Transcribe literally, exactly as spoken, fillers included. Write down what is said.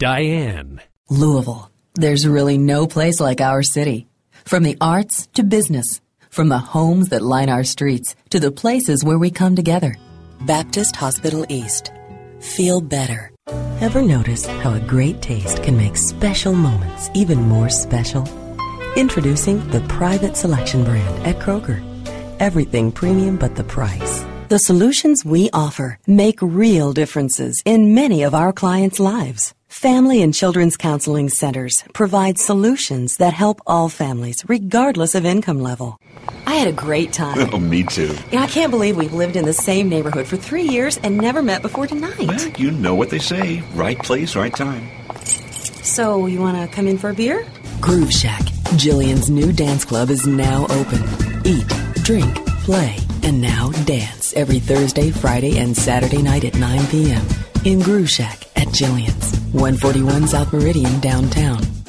Diane. Louisville. There's really no place like our city. From the arts to business, from the homes that line our streets to the places where we come together. Baptist Hospital East. Feel better. Ever notice how a great taste can make special moments even more special? Introducing the Private Selection brand at Kroger. Everything premium but the price. The solutions we offer make real differences in many of our clients' lives. Family and Children's Counseling Centers provide solutions that help all families, regardless of income level. I had a great time. Oh, me too. Yeah, I can't believe we've lived in the same neighborhood for three years and never met before tonight. Well, you know what they say. Right place, right time. So, you want to come in for a beer? Groove Shack, Jillian's new dance club, is now open. Eat, drink, play, and now dance every Thursday, Friday, and Saturday night at nine p.m. in Groove Shack at Jillian's, one forty-one South Meridian, downtown.